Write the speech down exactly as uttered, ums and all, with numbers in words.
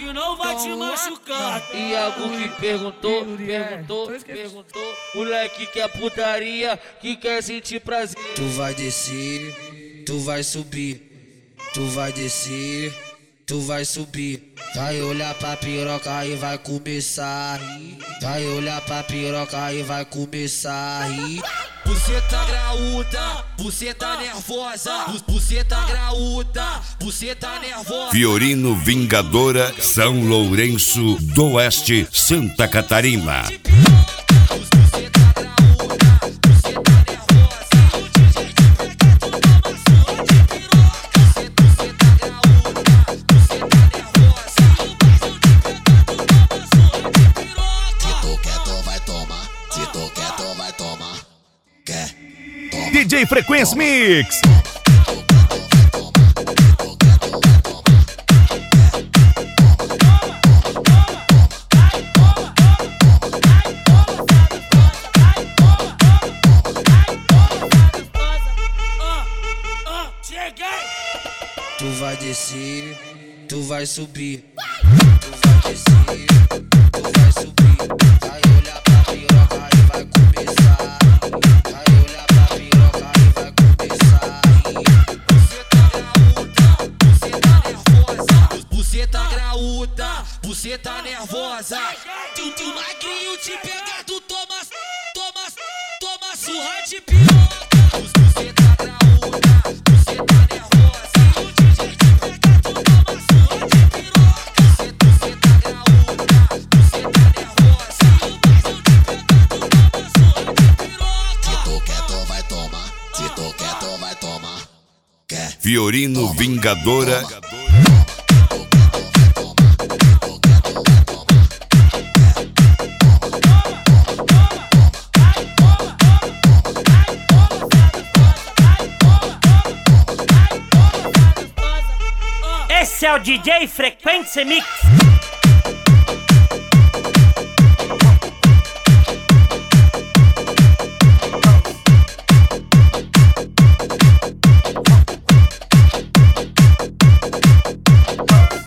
que não vai te machucar. Iago que perguntou, perguntou, perguntou. Moleque quer putaria, que quer sentir prazer. Tu vai descer, tu vai subir, tu vai descer, tu vai subir. Vai olhar pra piroca e vai começar a rir. Vai olhar pra piroca e vai começar a rir. Buceta graúda, buceta nervosa, buceta graúda, buceta nervosa. Fiorino Vingadora, São Lourenço do Oeste, Santa Catarina. D J Frequência Mix. Tu vai descer, tu vai subir, tu vai descer, tu vai subir. Vai olhar pra piroca e vai começar. Vai olhar pra piroca e vai começar. Buceta graúda, buceta nervosa. Tu, tu magrinho te pegar, tu toma, toma, toma surra de piroca. Buceta graúda, buceta nervosa. Fiorino Vingadora. Esse é o D J Frequência Mix.